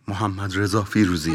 محمد رضا فیروزی.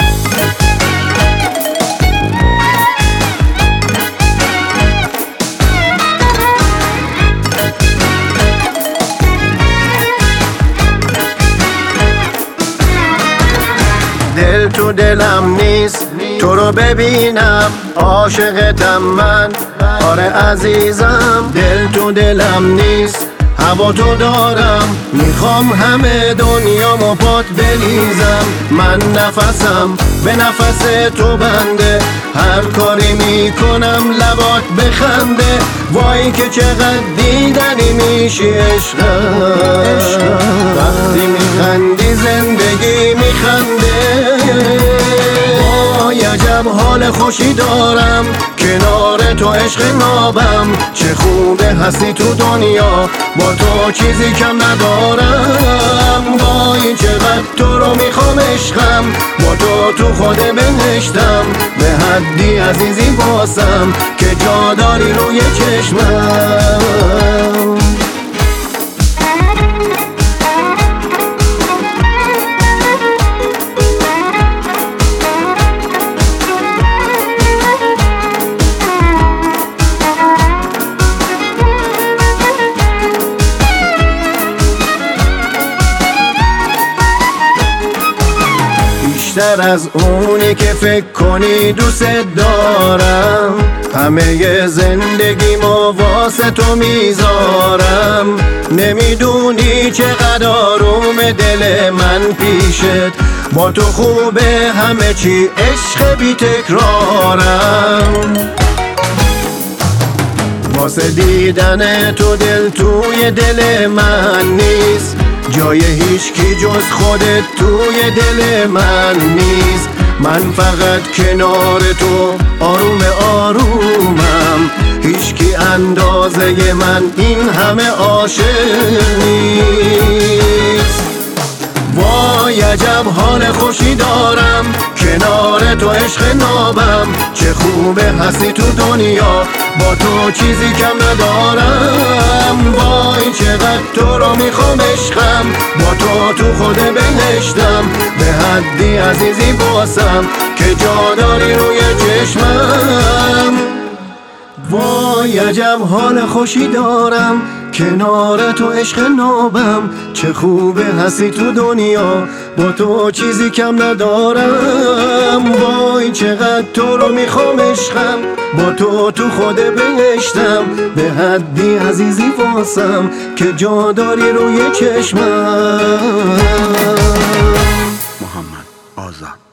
دل تو دلم نیست تو رو ببینم، عاشقتم من، آره عزیزم. دل تو دلم نیست هوا تو دارم، میخوام همه دنیامو پات بلیزم. من نفسم به نفس تو بنده، هر کاری میکنم لبات بخنده. وای که چقدر دیدنی میشی عشقم، وقتی میخندی زندگی میخنده. وای عجب حال خوشی دارم کنار تو عشق نابم. چه خوبه هستی تو دنیا، با تو چیزی کم ندارم. وای چقدر تو رو میخوام عشقم، با تو خود بهشتم. به حدی عزیزی واسم که جا داری روی چشمم. بیشتر از اونی که فکر کنی دوست دارم، همه زندگیمو واسه تو میذارم. نمیدونی چقدر آروم دل من پیشت، با تو خوبه همه چی عشق بی تکرارم. واسه دیدن تو دل توی دل من نیست، جای هیچکی جز خودت توی دل من نیست. من فقط کنار تو آروم آرومم، هیچکی اندازه من این همه عاشق نیست. وای عجب حال خوشی دارم کنار تو عشق نابم. چه خوبه هستی تو دنیا، با تو چیزی کم ندارم. وای چقدر تو رو میخوام عشقم، با تو خود بهشتم. به حدی عزیزی واسم که جا داری روی چشمم. وای عجب حال خوشی دارم کنار تو عشق نابم. چه خوبه هستی تو دنیا، با تو چیزی کم ندارم. وای چقدر تو رو میخوام عشقم، با تو خود بهشتم. به حدی عزیزی واسم که جا داری روی چشمم. محمد آزاد.